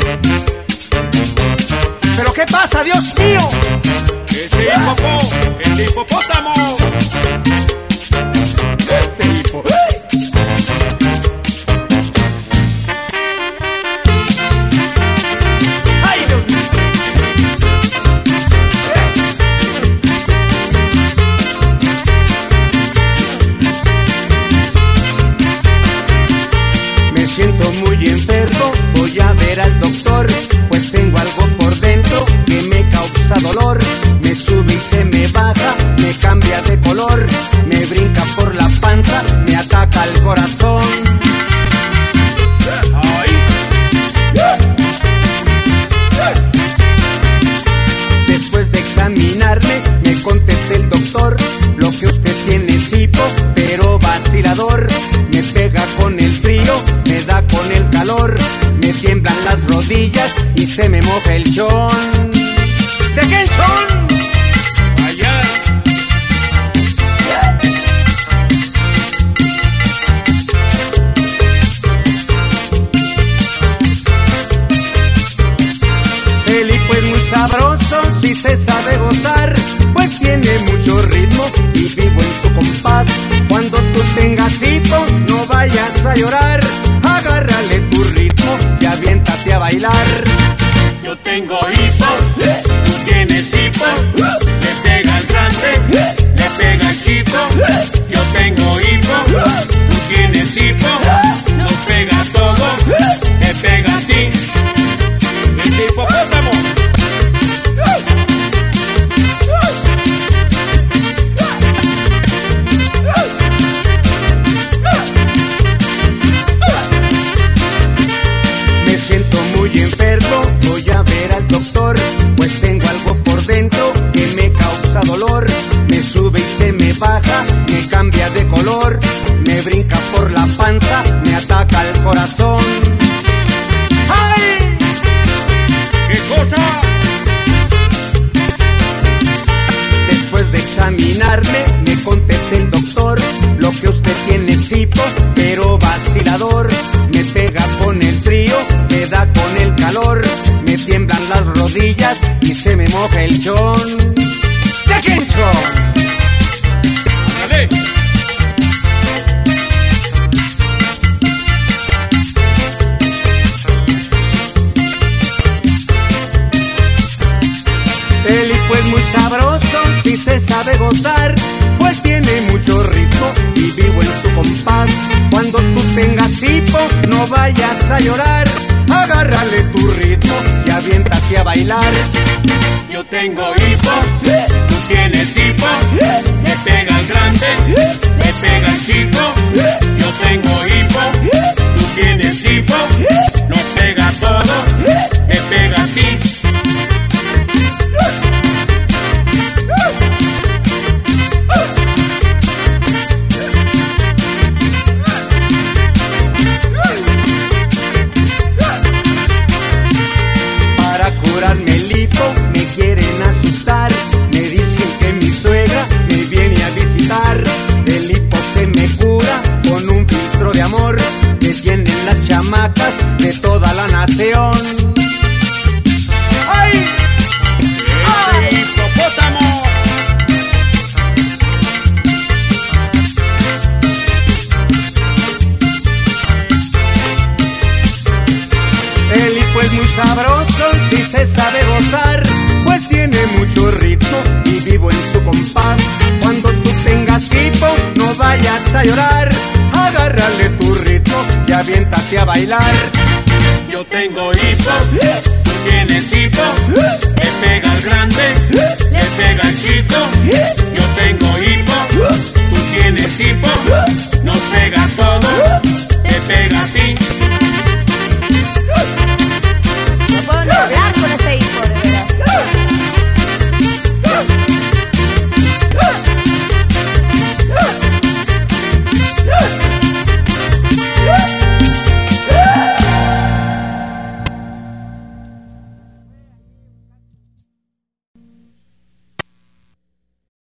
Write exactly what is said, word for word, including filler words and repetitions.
¿Pero qué pasa, Dios mío? Ese hipopó, ese hipopótamo. Este hipo. ¡Ay, Dios mío! Me siento muy enfermo, voy a ver al doctor, pues tengo algo por dentro que me causa dolor. Me sube y se me baja, me cambia de color, me brinca por la panza, me ataca el corazón. Ay. Después de examinarme, me contesta el doctor, lo que usted tiene es hipo, pero vacilador. Me pega con el frío, me da con el calor, me tiemblan las rodillas y se me moja el chón. ¿De qué chón? Allá. El hipo es muy sabroso si se sabe gozar, pues tiene mucho ritmo y vivo en su compás. Cuando tú tengas hipo, no vayas a llorar, agárrale tu ritmo y aviéntate a bailar. Yo tengo hipo, tú tienes hipo. Le pega al grande, le pega al chico. Yo tengo hipo, tú tienes hipo. Nos pega a todos, te pega a ti. Ese hipopótamo. Me siento muy enfermo, voy a ver al doctor, pues tengo algo por dentro que me causa dolor. Me sube y se me baja, me cambia de color, me brinca por la panza, me ataca el corazón. ¡Ay! ¿Qué cosa? Después de examinarme, me contesta el doctor, lo que usted tiene es hipo, pero vacilador. Me pega con el frío, me da con el calor, me tiemblan las rodillas y se me moja el chón. ¿De qué chón? Dale. El hipo es muy sabroso si se sabe gozar, pues tiene mucho ritmo y vivo en su compás. Cuando tú tengas hipo, no vayas a llorar, agárrale tu ritmo y aviéntate a bailar. Yo tengo hipo, tú tienes hipo. Le pega al grande, le pega al chico. Yo tengo hipo, tú tienes hipo. Nos pega a todos, te pega a ti. Para curarme el hipo me quieren asustar, me dicen que mi suegra me viene a visitar. El hipo se me cura con un filtro de amor que tienen las chamacas de toda la nación. ¡Ay! ¡Ese hipopótamo! El hipo es muy sabroso si se sabe gozar, pues tiene mucho ritmo y vivo en su compás. Cuando tú tengas hipo, no vayas a llorar, agárrale tu ritmo y aviéntate a bailar. Yo tengo hipo, tú tienes hipo. Le pega al grande, le pega al chico. Yo tengo hipo, tú tienes hipo. Nos